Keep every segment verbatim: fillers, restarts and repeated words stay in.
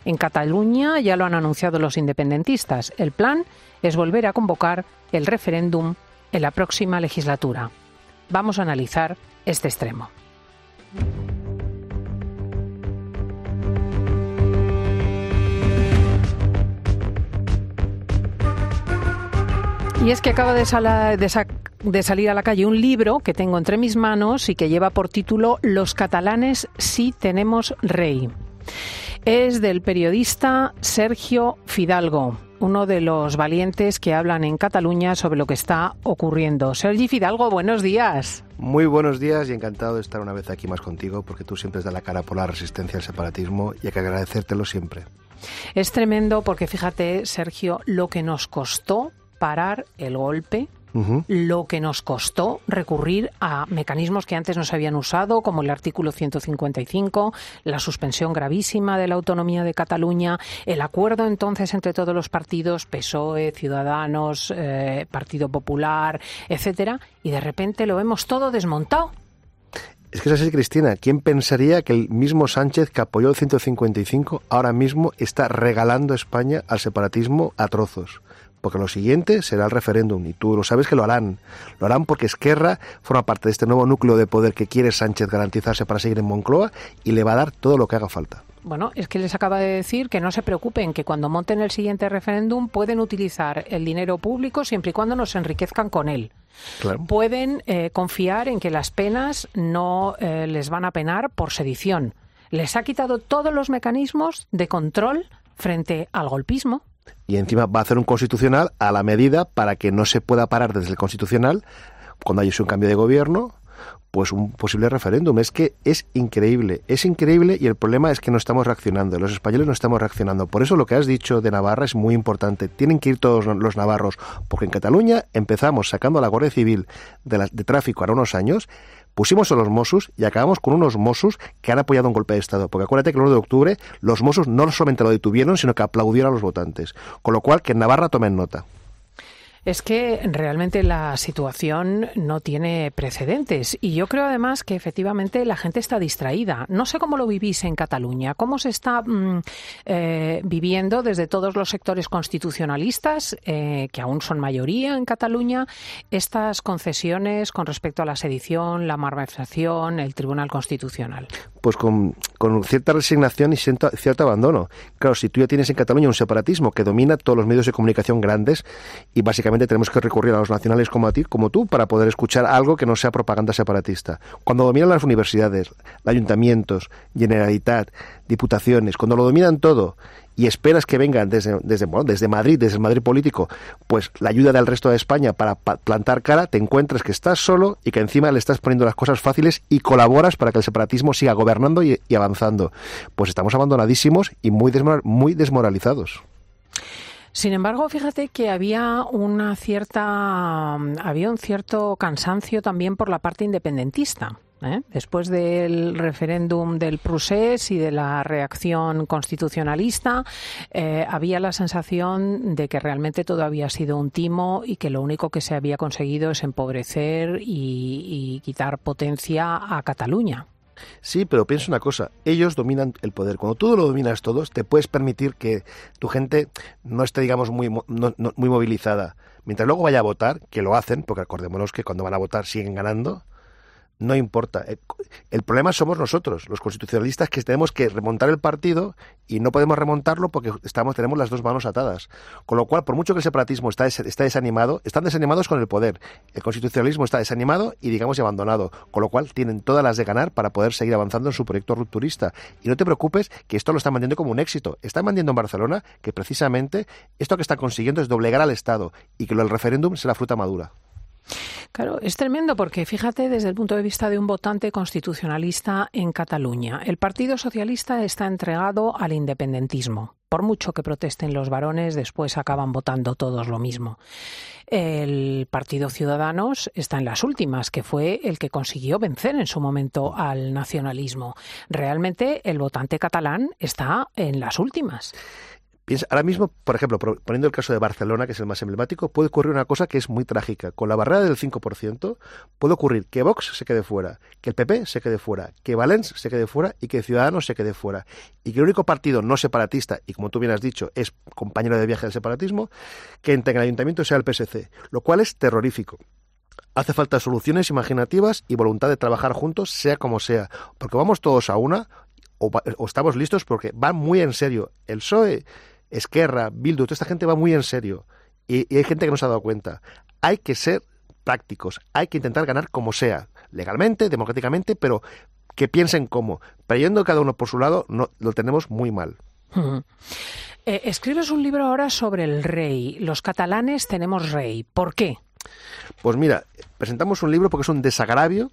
En Cataluña ya lo han anunciado los independentistas. El plan es volver a convocar el referéndum en la próxima legislatura. Vamos a analizar este extremo. Y es que acaba de, sala, de, sa, de salir a la calle un libro que tengo entre mis manos y que lleva por título Los catalanes sí tenemos rey. Es del periodista Sergio Fidalgo, uno de los valientes que hablan en Cataluña sobre lo que está ocurriendo. Sergi Fidalgo, buenos días. Muy buenos días y encantado de estar una vez aquí más contigo, porque tú siempre das la cara por la resistencia al separatismo y hay que agradecértelo siempre. Es tremendo porque fíjate, Sergio, lo que nos costó parar el golpe, uh-huh. lo que nos costó recurrir a mecanismos que antes no se habían usado, como el artículo ciento cincuenta y cinco, la suspensión gravísima de la autonomía de Cataluña, el acuerdo entonces entre todos los partidos, P S O E, Ciudadanos, eh, Partido Popular, etcétera, y de repente lo vemos todo desmontado. Es que es así, Cristina. ¿Quién pensaría que el mismo Sánchez que apoyó el ciento cincuenta y cinco ahora mismo está regalando España al separatismo a trozos? Porque lo siguiente será el referéndum, y tú lo sabes que lo harán. Lo harán porque Esquerra forma parte de este nuevo núcleo de poder que quiere Sánchez garantizarse para seguir en Moncloa y le va a dar todo lo que haga falta. Bueno, es que les acaba de decir que no se preocupen, que cuando monten el siguiente referéndum pueden utilizar el dinero público siempre y cuando nos enriquezcan con él. Claro. Pueden eh, confiar en que las penas no eh, les van a penar por sedición. Les ha quitado todos los mecanismos de control frente al golpismo. Y encima va a hacer un constitucional a la medida para que no se pueda parar desde el constitucional, cuando haya un cambio de gobierno, pues un posible referéndum. Es que es increíble, es increíble y el problema es que no estamos reaccionando, los españoles no estamos reaccionando. Por eso lo que has dicho de Navarra es muy importante. Tienen que ir todos los navarros, porque en Cataluña empezamos sacando a la Guardia Civil de, la, de tráfico ahora unos años, pusimos a los Mossos y acabamos con unos Mossos que han apoyado un golpe de Estado. Porque acuérdate que el uno de octubre los Mossos no solamente lo detuvieron, sino que aplaudieron a los votantes. Con lo cual, que en Navarra tomen nota. Es que realmente la situación no tiene precedentes y yo creo además que efectivamente la gente está distraída. No sé cómo lo vivís en Cataluña, cómo se está mmm, eh, viviendo desde todos los sectores constitucionalistas, eh, que aún son mayoría en Cataluña, estas concesiones con respecto a la sedición, la malversación, el Tribunal Constitucional. Pues con, con cierta resignación y cierto, cierto abandono. Claro, si tú ya tienes en Cataluña un separatismo que domina todos los medios de comunicación grandes y básicamente tenemos que recurrir a los nacionales como a ti, como tú, para poder escuchar algo que no sea propaganda separatista. Cuando dominan las universidades, ayuntamientos, Generalitat, diputaciones, cuando lo dominan todo y esperas que vengan desde, desde, bueno, desde Madrid, desde el Madrid político, pues la ayuda del resto de España para pa- plantar cara, te encuentras que estás solo y que encima le estás poniendo las cosas fáciles y colaboras para que el separatismo siga gobernando y, y avanzando. Pues estamos abandonadísimos y muy, desmor- muy desmoralizados. Sin embargo, fíjate que había una cierta, había un cierto cansancio también por la parte independentista. ¿Eh? Después del referéndum del Procés y de la reacción constitucionalista, eh, había la sensación de que realmente todo había sido un timo y que lo único que se había conseguido es empobrecer y, y quitar potencia a Cataluña. Sí, pero piensa una cosa, ellos dominan el poder. Cuando tú lo dominas todos, te puedes permitir que tu gente no esté, digamos, muy, no, no, muy movilizada. Mientras luego vaya a votar, que lo hacen, porque acordémonos que cuando van a votar siguen ganando, no importa. El problema somos nosotros, los constitucionalistas, que tenemos que remontar el partido y no podemos remontarlo porque estamos tenemos las dos manos atadas. Con lo cual, por mucho que el separatismo está, está desanimado, están desanimados con el poder. El constitucionalismo está desanimado y, digamos, abandonado. Con lo cual, tienen todas las de ganar para poder seguir avanzando en su proyecto rupturista. Y no te preocupes que esto lo están vendiendo como un éxito. Están vendiendo en Barcelona que precisamente esto que están consiguiendo es doblegar al Estado y que lo del referéndum será fruta madura. Claro, es tremendo porque fíjate desde el punto de vista de un votante constitucionalista en Cataluña. El Partido Socialista está entregado al independentismo. Por mucho que protesten los varones, después acaban votando todos lo mismo. El Partido Ciudadanos está en las últimas, que fue el que consiguió vencer en su momento al nacionalismo. Realmente el votante catalán está en las últimas. Piensa, ahora mismo, por ejemplo, poniendo el caso de Barcelona, que es el más emblemático, puede ocurrir una cosa que es muy trágica. Con la barrera del cinco por ciento puede ocurrir que Vox se quede fuera, que el P P se quede fuera, que Valens se quede fuera y que Ciudadanos se quede fuera. Y que el único partido no separatista, y como tú bien has dicho, es compañero de viaje del separatismo, que entre en el ayuntamiento sea el P S C, lo cual es terrorífico. Hace falta soluciones imaginativas y voluntad de trabajar juntos, sea como sea, porque vamos todos a una o, o estamos listos, porque va muy en serio. El P S O E, Esquerra, Bildu, toda esta gente va muy en serio y, y hay gente que no se ha dado cuenta. Hay que ser prácticos, hay que intentar ganar como sea, legalmente, democráticamente, pero que piensen cómo. Pero yendo cada uno por su lado, no, lo tenemos muy mal. Uh-huh. Eh, escribes un libro ahora sobre el rey. Los catalanes tenemos rey. ¿Por qué? Pues mira, presentamos un libro porque es un desagravio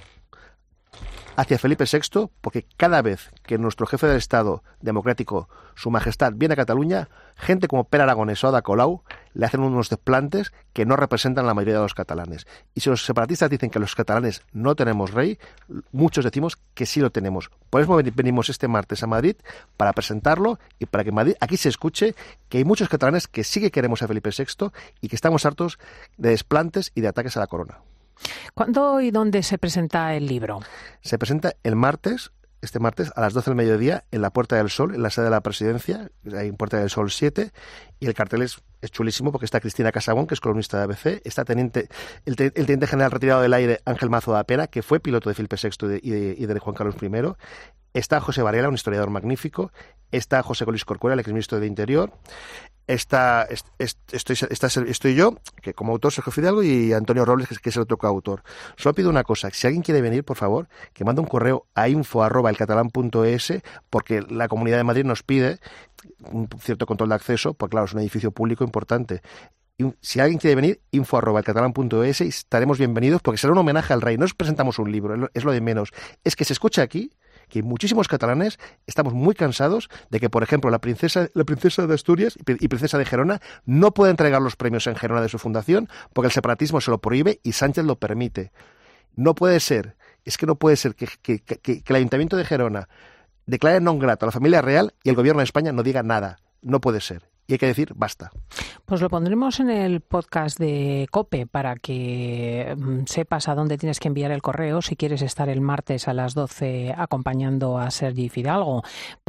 hacia Felipe sexto, porque cada vez que nuestro jefe del Estado democrático, su majestad, viene a Cataluña, gente como Pere Aragonès o Ada Colau le hacen unos desplantes que no representan a la mayoría de los catalanes. Y si los separatistas dicen que los catalanes no tenemos rey, muchos decimos que sí lo tenemos. Por eso venimos este martes a Madrid para presentarlo y para que en Madrid aquí se escuche que hay muchos catalanes que sí que queremos a Felipe sexto y que estamos hartos de desplantes y de ataques a la corona. ¿Cuándo y dónde se presenta el libro? Se presenta el martes, este martes, a las doce del mediodía, en la Puerta del Sol, en la sede de la Presidencia, ahí en Puerta del Sol siete, y el cartel es, es chulísimo porque está Cristina Casabón, que es columnista de A B C, está teniente, el, el teniente general retirado del aire Ángel Mazo da Pera, que fue piloto de Felipe sexto y de, y de, y de Juan Carlos primero, está José Varela, un historiador magnífico, está José Colís Corcuera, el exministro de Interior, Está, est, est, estoy, está, estoy yo, que como autor Sergio Fidalgo, y Antonio Robles, que es, que es el otro coautor. Solo pido una cosa, si alguien quiere venir, por favor, que mande un correo a info arroba elcatalán punto es, porque la Comunidad de Madrid nos pide un cierto control de acceso, porque claro, es un edificio público importante. Y si alguien quiere venir, info arroba elcatalán punto es, y estaremos bienvenidos, porque será un homenaje al rey. No os presentamos un libro, es lo de menos. Es que se escucha aquí que muchísimos catalanes estamos muy cansados de que, por ejemplo, la princesa, la princesa de Asturias y princesa de Gerona no pueda entregar los premios en Gerona de su fundación porque el separatismo se lo prohíbe y Sánchez lo permite. No puede ser, es que no puede ser que, que, que, que el Ayuntamiento de Gerona declare non grato a la familia real y el Gobierno de España no diga nada. No puede ser. Y hay que decir, basta. Pues lo pondremos en el podcast de COPE para que sepas a dónde tienes que enviar el correo si quieres estar el martes a las doce acompañando a Sergi Fidalgo,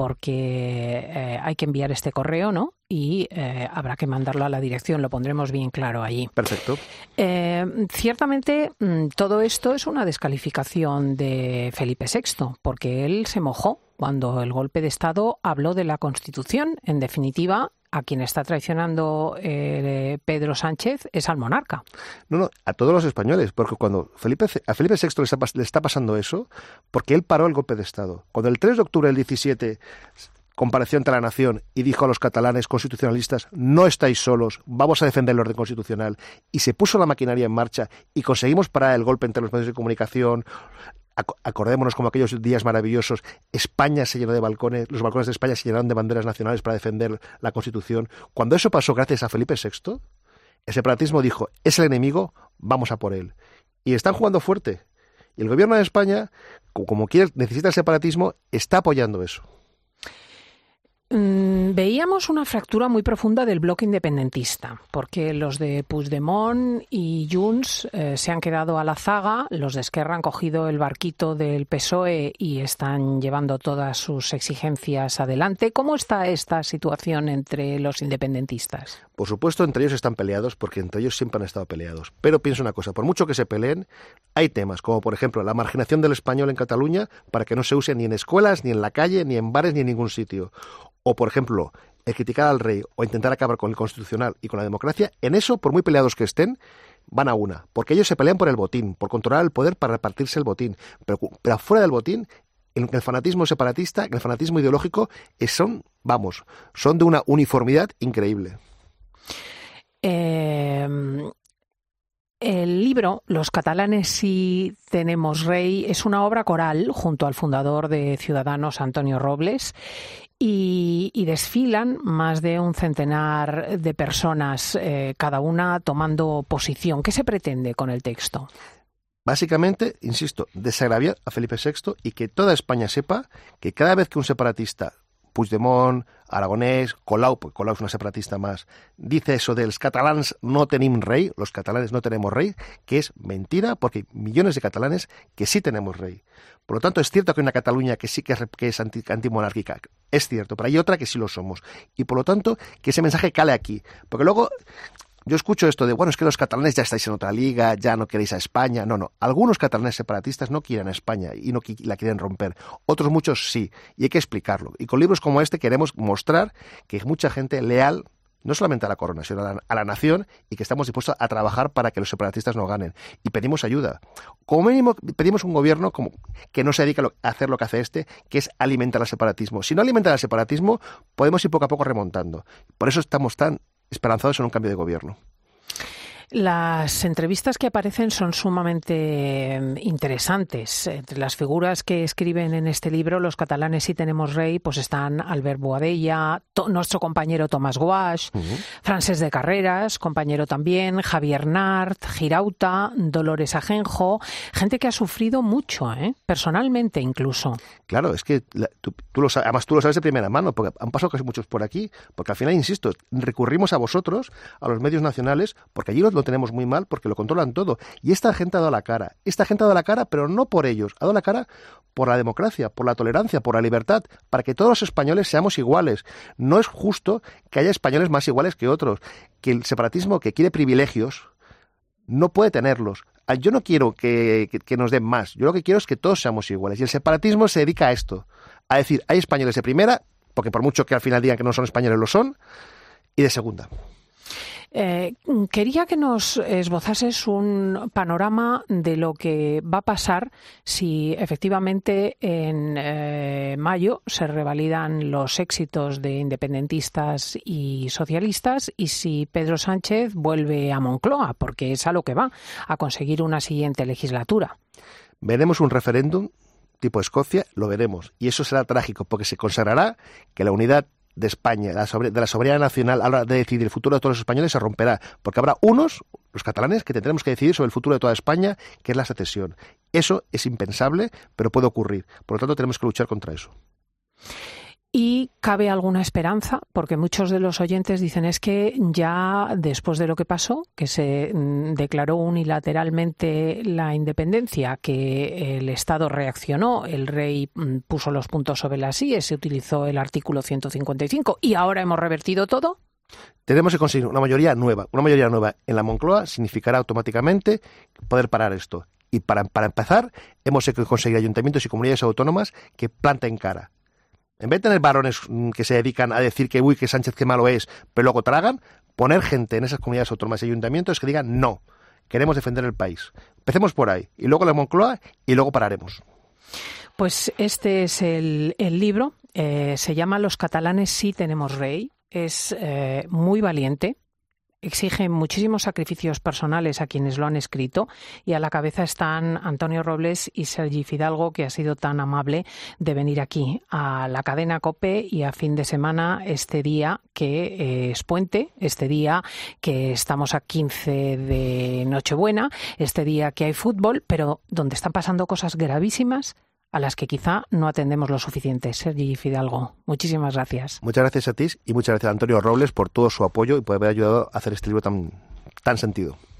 porque eh, hay que enviar este correo, ¿no? Y eh, habrá que mandarlo a la dirección, lo pondremos bien claro allí. Perfecto. Eh, ciertamente todo esto es una descalificación de Felipe sexto, porque él se mojó cuando el golpe de Estado habló de la Constitución. En definitiva, a quien está traicionando eh, Pedro Sánchez es al monarca. No, no, a todos los españoles, porque cuando Felipe, a Felipe sexto le está, le está pasando eso, porque él paró el golpe de Estado. Cuando el tres de octubre del diecisiete compareció ante la nación y dijo a los catalanes constitucionalistas, no estáis solos, vamos a defender el orden constitucional, y se puso la maquinaria en marcha y conseguimos parar el golpe entre los medios de comunicación. Acordémonos como aquellos días maravillosos, España se llenó de balcones, los balcones de España se llenaron de banderas nacionales para defender la Constitución. Cuando eso pasó gracias a Felipe sexto, el separatismo dijo, es el enemigo, vamos a por él. Y están jugando fuerte. Y el Gobierno de España, como quiere, necesita el separatismo, está apoyando eso. Veíamos una fractura muy profunda del bloque independentista, porque los de Puigdemont y Junts eh, se han quedado a la zaga, los de Esquerra han cogido el barquito del P S O E y están llevando todas sus exigencias adelante. ¿Cómo está esta situación entre los independentistas? Por supuesto, entre ellos están peleados, porque entre ellos siempre han estado peleados. Pero pienso una cosa, por mucho que se peleen, hay temas, como por ejemplo la marginación del español en Cataluña para que no se use ni en escuelas, ni en la calle, ni en bares, ni en ningún sitio. O, por ejemplo, el criticar al rey o intentar acabar con el constitucional y con la democracia, en eso, por muy peleados que estén, van a una. Porque ellos se pelean por el botín, por controlar el poder para repartirse el botín. Pero, pero afuera del botín, el, el fanatismo separatista, el fanatismo ideológico, son, vamos, son de una uniformidad increíble. Eh... El libro Los catalanes sí tenemos rey es una obra coral junto al fundador de Ciudadanos, Antonio Robles, y, y desfilan más de un centenar de personas, eh, cada una tomando posición. ¿Qué se pretende con el texto? Básicamente, insisto, desagraviar a Felipe sexto y que toda España sepa que cada vez que un separatista Puigdemont, Aragonès, Colau, pues Colau es una separatista más, dice eso de los catalanes no tenim rey, los catalanes no tenemos rey, que es mentira, porque hay millones de catalanes que sí tenemos rey. Por lo tanto, es cierto que hay una Cataluña que sí que es, que es anti, antimonárquica, es cierto, pero hay otra que sí lo somos. Y por lo tanto, que ese mensaje cale aquí. Porque luego yo escucho esto de, bueno, es que los catalanes ya estáis en otra liga, ya no queréis a España. No, no. Algunos catalanes separatistas no quieren a España y no la quieren romper. Otros muchos sí. Y hay que explicarlo. Y con libros como este queremos mostrar que hay mucha gente leal, no solamente a la corona, sino a la, a la nación, y que estamos dispuestos a trabajar para que los separatistas no ganen. Y pedimos ayuda. Como mínimo, pedimos un gobierno como que no se dedique a hacer lo que hace este, que es alimentar el separatismo. Si no alimenta el separatismo, podemos ir poco a poco remontando. Por eso estamos tan esperanzados en un cambio de gobierno. Las entrevistas que aparecen son sumamente interesantes. Entre las figuras que escriben en este libro, Los catalanes sí tenemos rey, pues están Albert Boadella, to, nuestro compañero Tomás Guasch, uh-huh. Francesc de Carreras, compañero también, Javier Nart, Girauta, Dolores Ajenjo, gente que ha sufrido mucho, ¿eh? Personalmente incluso. Claro, es que la, tú, tú lo sabes, además tú lo sabes de primera mano, porque han pasado casi muchos por aquí, porque al final, insisto, recurrimos a vosotros, a los medios nacionales, porque allí los lo tenemos muy mal porque lo controlan todo. Y esta gente ha dado la cara. Esta gente ha dado la cara, pero no por ellos. Ha dado la cara por la democracia, por la tolerancia, por la libertad, para que todos los españoles seamos iguales. No es justo que haya españoles más iguales que otros. Que el separatismo que quiere privilegios no puede tenerlos. Yo no quiero que, que, que nos den más. Yo lo que quiero es que todos seamos iguales. Y el separatismo se dedica a esto. A decir, hay españoles de primera, porque por mucho que al final digan que no son españoles, lo son, y de segunda. Eh, quería que nos esbozases un panorama de lo que va a pasar si efectivamente en eh, mayo se revalidan los éxitos de independentistas y socialistas y si Pedro Sánchez vuelve a Moncloa, porque es a lo que va, a conseguir una siguiente legislatura. Veremos un referéndum tipo Escocia, lo veremos, y eso será trágico porque se consagrará que la unidad de España, de la soberanía nacional, a la hora de decidir el futuro de todos los españoles, se romperá, porque habrá unos, los catalanes, que tendremos que decidir sobre el futuro de toda España, que es la secesión. Eso es impensable, pero puede ocurrir. Por lo tanto, tenemos que luchar contra eso. ¿Y cabe alguna esperanza? Porque muchos de los oyentes dicen es que ya después de lo que pasó, que se declaró unilateralmente la independencia, que el Estado reaccionó, el rey puso los puntos sobre las íes, se utilizó el artículo ciento cincuenta y cinco y ahora hemos revertido todo. Tenemos que conseguir una mayoría nueva. Una mayoría nueva en la Moncloa significará automáticamente poder parar esto. Y para, para empezar, hemos que conseguir ayuntamientos y comunidades autónomas que planten cara. En vez de tener varones que se dedican a decir que uy, que Sánchez qué malo es, pero luego tragan, poner gente en esas comunidades autónomas y ayuntamientos que digan no, queremos defender el país. Empecemos por ahí, y luego la Moncloa, y luego pararemos. Pues este es el, el libro, eh, se llama Los catalanes sí tenemos rey, es eh, muy valiente. Exige muchísimos sacrificios personales a quienes lo han escrito y a la cabeza están Antonio Robles y Sergi Fidalgo, que ha sido tan amable de venir aquí a la cadena COPE y a fin de semana este día que eh, es puente, este día que estamos a quince de Nochebuena, este día que hay fútbol, pero donde están pasando cosas gravísimas a las que quizá no atendemos lo suficiente. Sergi Fidalgo, muchísimas gracias. Muchas gracias a ti y muchas gracias a Antonio Robles por todo su apoyo y por haber ayudado a hacer este libro tan, tan sentido.